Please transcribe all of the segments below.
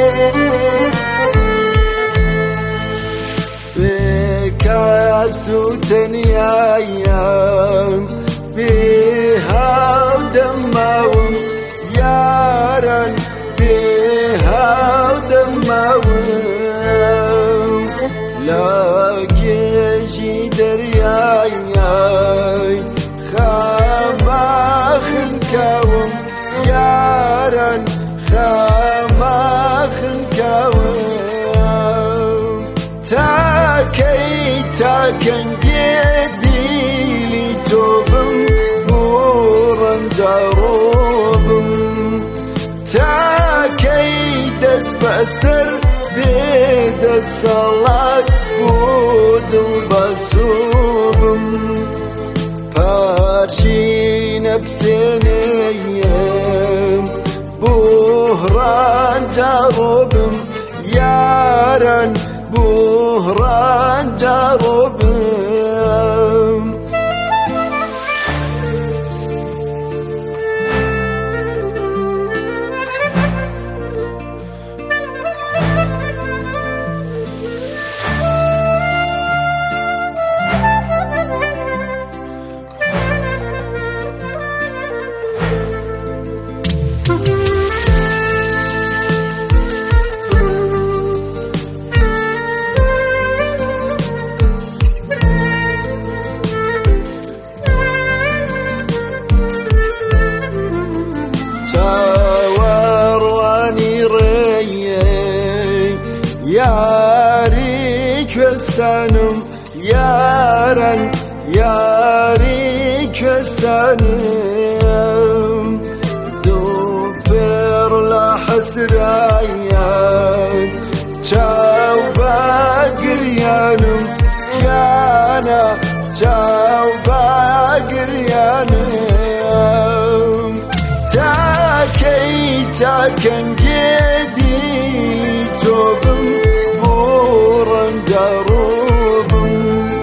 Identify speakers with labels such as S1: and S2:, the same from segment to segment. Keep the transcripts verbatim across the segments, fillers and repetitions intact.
S1: سوتنيايام بها ودماوم يارن بها ودماوم لاكيشي درياي خاما خنكاوم يارن خاما خنكاوم تاكي تاكن جديلي توبم بورن جاروبم تاكي دس بسر بيد الصلاة ودل بسوبم بارشي نفسنيم بوهران جاروبم يارن بوهران جاروبم ياري كوستانم يارن ياري كوستانم دوبر لحسرايان تاو باقريانم جانا تاو باقريانم تاكي تاكن جديلي توبم بورن جاروبم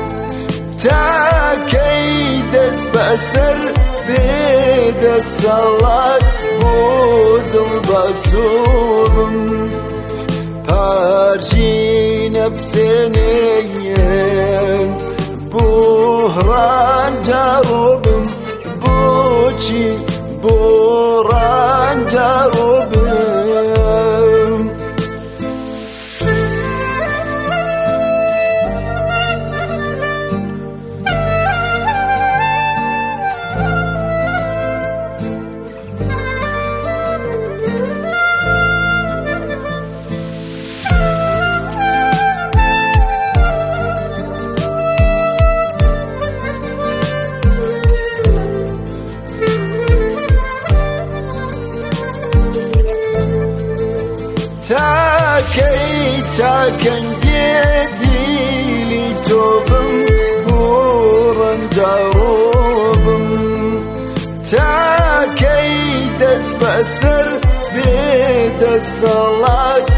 S1: تاكي دس بأسر بيد الصلاة بودل بسوبم بارشي نفسنيين بوهران جاروبم بوشي بوران جاروبم تاكي تاكن جديلي توبم بورن جاروبم تاكي دس بأسر بيد الصلاة